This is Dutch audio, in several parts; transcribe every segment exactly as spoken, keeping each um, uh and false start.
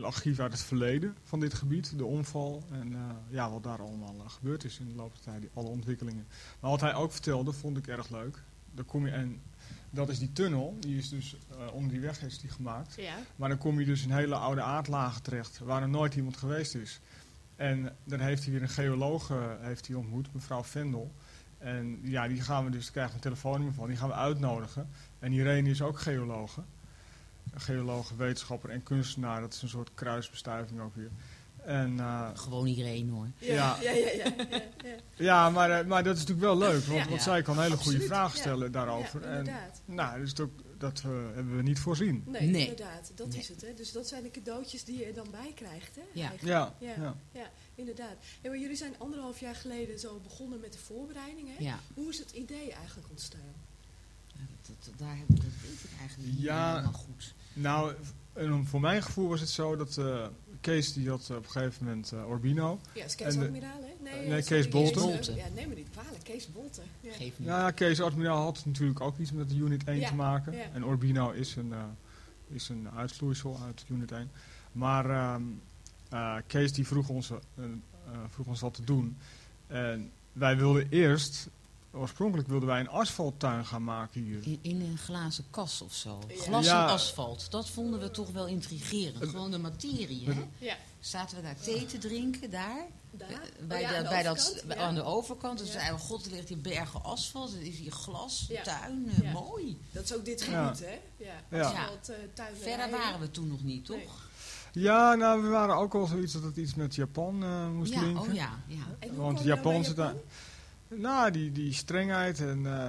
heel archief uit het verleden van dit gebied, de omval en uh, ja, wat daar allemaal uh, gebeurd is in de loop der tijd, die, alle ontwikkelingen. Maar wat hij ook vertelde, vond ik erg leuk. Daar kom je, en dat is die tunnel, die is dus uh, onder die weg is die gemaakt. Ja. Maar dan kom je dus in hele oude aardlagen terecht, waar er nooit iemand geweest is. En dan heeft hij weer een geoloog uh, heeft hij ontmoet, mevrouw Vendel. En ja, die gaan we dus, daar krijgen we een telefoonnummer van, die gaan we uitnodigen. En Irene is ook geologe. Een geoloog, wetenschapper en kunstenaar. Dat is een soort kruisbestuiving ook weer. En, uh, Gewoon iedereen hoor. Ja, ja. ja, ja, ja, ja, ja. ja maar, uh, maar dat is natuurlijk wel leuk. Want, Ja. want Ja. zij kan hele Absoluut, goede vragen stellen ja. daarover. Ja, en, inderdaad. nou, dus dat, dat uh, hebben we niet voorzien. Nee, Nee. inderdaad. Dat Nee. is het. Hè. Dus dat zijn de cadeautjes die je er dan bij krijgt. Hè, Ja. eigenlijk. Ja, Ja. ja. Ja, inderdaad. Ja, maar jullie zijn anderhalf jaar geleden zo begonnen met de voorbereiding. Hè? Ja. Hoe is het idee eigenlijk ontstaan? Ja, dat, dat, daar heb ik, dat weet ik eigenlijk niet Ja. helemaal goed. Nou, en voor mijn gevoel was het zo dat uh, Kees die had uh, op een gegeven moment uh, Orbino. Ja, is Kees En de- Admiraal, hè? Nee, nee, eh, Kees sorry, Bolten. Bolten. Ja, neem me niet kwalijk. Kees Bolten. Ja. Geef niet. Nou ja, Kees Admiraal had natuurlijk ook iets met de Unit één Ja, te maken. ja. En Orbino is een, uh, is een uitvloeisel uit Unit één. Maar um, uh, Kees die vroeg ons, uh, uh, vroeg ons wat te doen. En wij wilden eerst, oorspronkelijk wilden wij een asfalttuin gaan maken hier. In, in een glazen kas of zo. Ja. Glas Ja. en asfalt. Dat vonden we toch wel intrigerend. Gewoon de materie, hè? Ja. Zaten we daar thee te drinken, daar? Daar? Eh, Oh bij ja, de, aan de bij dat, overkant? bij- Ja. aan de overkant. Dus Ja. zeiden we, god, er ligt hier bergen asfalt. Er is hier glas, Ja. tuin, eh, Ja. mooi. Dat is ook dit Ja. gebied, hè? Ja. Ja. Asfalt, uh, tuinderijen. Verder waren we toen nog niet, toch? Nee. Ja, nou we waren ook al zoiets dat het iets met Japan uh, moest Ja, linken. oh ja, ja. En hoe Want kwam je nou Japan bij zit Japan? daar. Nou, die, die strengheid en uh,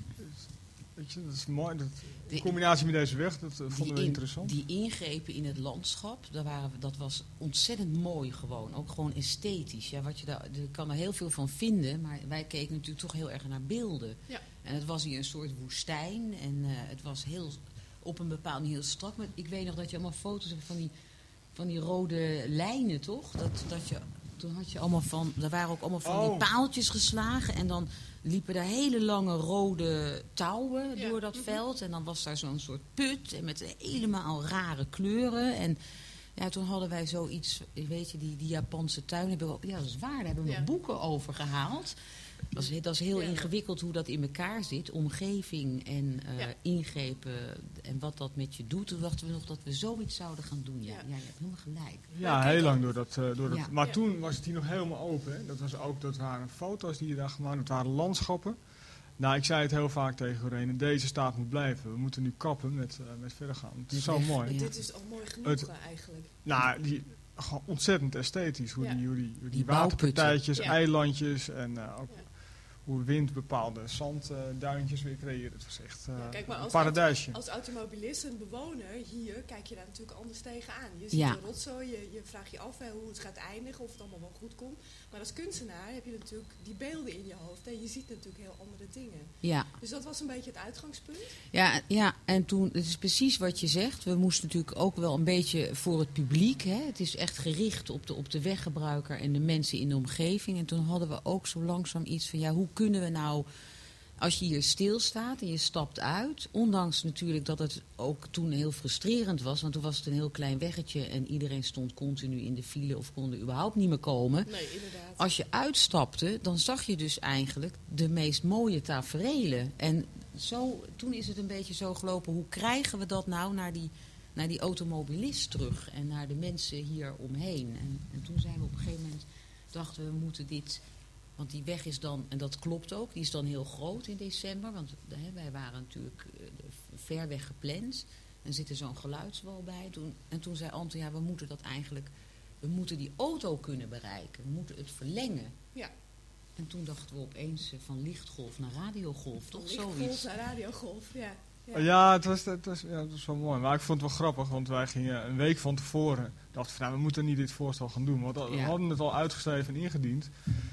weet je, dat is mooi. Dat, De- in combinatie met deze weg, dat uh, vonden Die we in- interessant. Die ingrepen in het landschap, daar waren we, dat was ontzettend mooi gewoon. Ook gewoon esthetisch. Ja, wat je daar, je kan er heel veel van vinden, maar wij keken natuurlijk toch heel erg naar beelden. Ja. En het was hier een soort woestijn en uh, het was heel, op een bepaald manier heel strak. Maar ik weet nog dat je allemaal foto's hebt van die, van die rode lijnen, toch? Dat, dat je, toen had je allemaal van, er waren ook allemaal van Oh. die paaltjes geslagen en dan liepen daar hele lange rode touwen Ja. door dat Mhm. veld. En dan was daar zo'n soort put en met helemaal rare kleuren. En ja, toen hadden wij zoiets, weet je, die, die Japanse tuin hebben we, ja dat is waar, daar hebben we Ja. nog boeken over gehaald. Dat is, dat is heel Ja. ingewikkeld hoe dat in elkaar zit. Omgeving en uh, Ja. ingrepen en wat dat met je doet. Toen dachten we nog dat we zoiets zouden gaan doen. Ja, Ja. ja je hebt helemaal gelijk. Ja, Maar kijk, heel lang door dat. Uh, door dat Ja. maar Ja. toen was het hier nog helemaal open. Hè. Dat, was ook, dat waren foto's die je daar gemaakt, dat waren landschappen. Nou, ik zei het heel vaak tegen Irene, deze staat moet blijven. We moeten nu kappen met, uh, met verder gaan. Het is zo Weg, mooi. ja. Dit is al mooi genoeg Het- uh, eigenlijk. Nou, die, gewoon ontzettend esthetisch. Hoe Ja. die, hoe die, hoe die, Die waterpartijtjes, Ja. eilandjes en uh, ook Ja. hoe wind bepaalde zandduintjes weer creëert. Het was echt uh, Ja, kijk, maar een als paradijsje. Als automobilist en bewoner hier kijk je daar natuurlijk anders tegenaan. Je ziet Ja. de rotzooi, je, je vraagt je af hè, hoe het gaat eindigen, of het allemaal wel goed komt. Maar als kunstenaar heb je natuurlijk die beelden in je hoofd en je ziet natuurlijk heel andere dingen. Ja. Dus dat was een beetje het uitgangspunt. Ja, ja, en toen, het is precies wat je zegt. We moesten natuurlijk ook wel een beetje voor het publiek. Hè. Het is echt gericht op de, op de weggebruiker en de mensen in de omgeving. En toen hadden we ook zo langzaam iets van, ja, hoe kunnen we nou, als je hier stilstaat en je stapt uit, ondanks natuurlijk dat het ook toen heel frustrerend was, want toen was het een heel klein weggetje en iedereen stond continu in de file of kon er überhaupt niet meer komen. Nee, inderdaad. Als je uitstapte, dan zag je dus eigenlijk de meest mooie taferelen. En zo, toen is het een beetje zo gelopen, hoe krijgen we dat nou naar die, naar die automobilist terug en naar de mensen hier omheen. En, en toen zijn we op een gegeven moment, dachten we, we moeten dit, want die weg is dan, en dat klopt ook, die is dan heel groot in december, want hè, wij waren natuurlijk uh, ver weg gepland. En er zit er zo'n geluidswal bij. Toen, en toen zei Anton, ja, we moeten dat eigenlijk, we moeten die auto kunnen bereiken, we moeten het verlengen. Ja. En toen dachten we opeens uh, van lichtgolf naar radiogolf, toch Lichtgolf zoiets. naar radiogolf, ja. Ja, ja, het, was, het, was, ja het was wel mooi. Maar ik vond het wel grappig, want wij gingen een week van tevoren. Dachten van, nou, we moeten niet dit voorstel gaan doen. Want we Ja. hadden het al uitgeschreven en ingediend.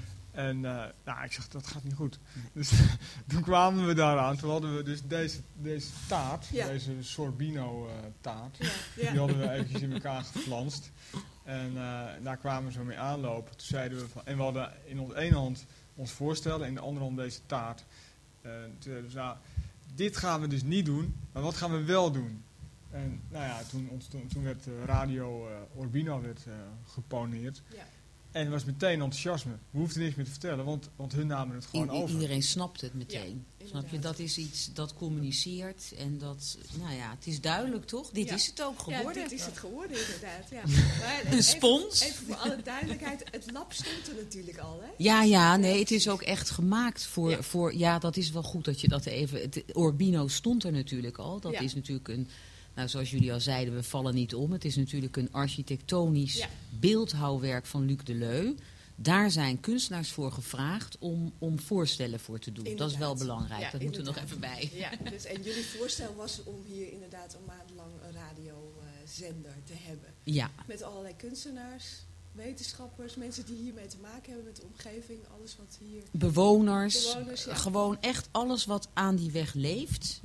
En uh, nou, ik zeg, dat gaat niet goed. Dus toen kwamen we daaraan. Toen hadden we dus deze, deze taart, Ja. deze Sorbino uh, taart. Ja, ja. Die hadden we eventjes in elkaar geflanst. En uh, daar kwamen we zo mee aanlopen. Toen zeiden we van, en we hadden in onze ene hand ons voorstel en in de andere hand deze taart. Uh, toen zeiden we, nou, dit gaan we dus niet doen, maar wat gaan we wel doen? En nou ja, toen, ontstond, toen werd uh, Radio uh, Urbino werd, uh, geponeerd. Ja. En er was meteen enthousiasme. We hoefden niks meer te vertellen, want, want hun namen het gewoon I- over. Iedereen snapt het meteen. Ja, Snap je? inderdaad. Dat is iets dat communiceert en dat, nou ja, het is duidelijk toch? Dit Ja. is het ook Ja, geworden. dit is het geworden inderdaad. Ja. Maar Een even- spons. Even voor alle duidelijkheid, het lab stond er natuurlijk al, hè? Ja, ja, nee, het is ook echt gemaakt voor, Ja. voor, ja, dat is wel goed dat je dat even, het Urbino stond er natuurlijk al. Dat Ja. is natuurlijk een, nou zoals jullie al zeiden, we vallen niet om. Het is natuurlijk een architectonisch Ja. beeldhouwwerk van Luc Deleu. Daar zijn kunstenaars voor gevraagd om, om voorstellen voor te doen. Dat is wel Inderdaad. belangrijk, Ja, dat moeten we nog inderdaad. even bij. Ja, dus, en jullie voorstel was om hier inderdaad een maand lang een radiozender te hebben. Ja, Met allerlei kunstenaars, wetenschappers, mensen die hiermee te maken hebben met de omgeving, alles wat hier... bewoners, Bewoners, ja. gewoon echt alles wat aan die weg leeft.